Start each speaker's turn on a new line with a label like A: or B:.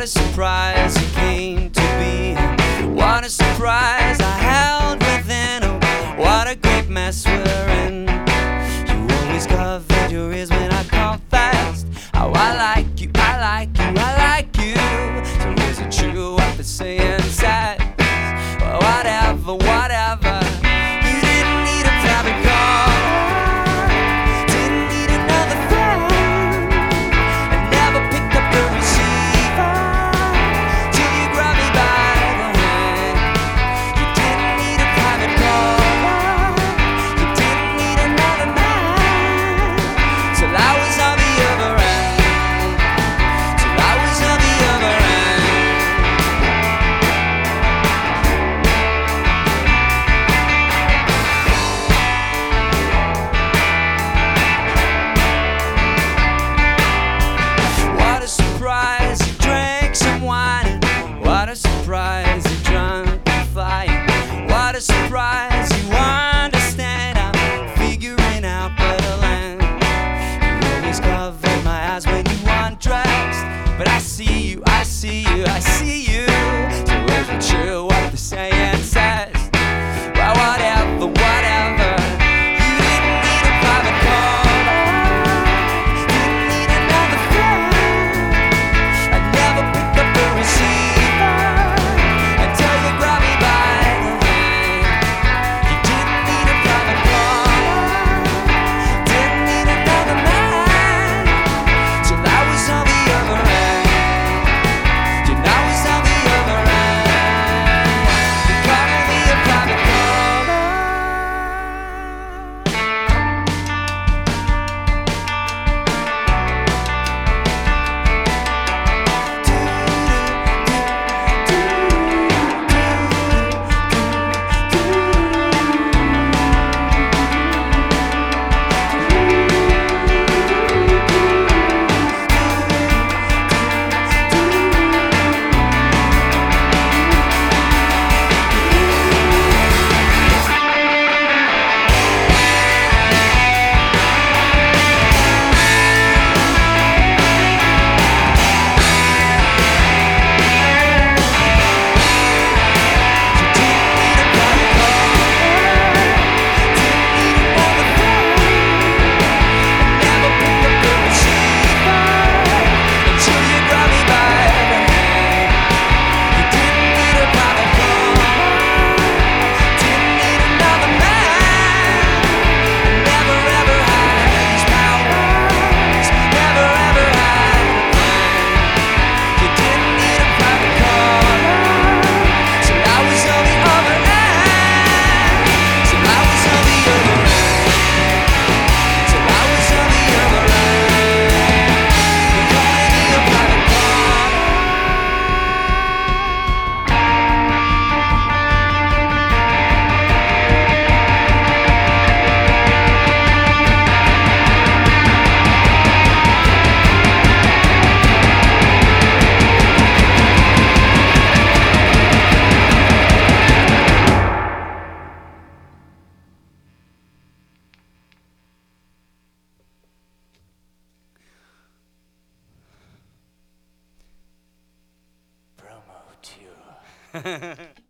A: What a surprise it came to be. What a surprise I held within. Oh, what a great mess we're in. You always covered your ears when I confessed how I like you, I like you, I like you. So is it true what the saying says? Well, whatever, whatever. You didn't need a private call, didn't need another friend, and never picked up the receiver till you grabbed me by the hand. You didn't need a private call, you didn't need another man, till I was on the other end, till I was on the other end. What a surprise, you drank some wine. What a surprise, you drunk and flying. What a surprise, you understand. I'm figuring out where to land. You always covered my eyes when you undressed, but I see you, I see you, I see you. So is it true what the saying says? Well, whatever, whatever. You didn't need a private call, didn't need another friend. I never picked up the receiver until you grabbed me by the hand. You didn't need a private call, didn't need another man, till I was on the other end, till I was on the other end. You called me a private caller. Promo tour.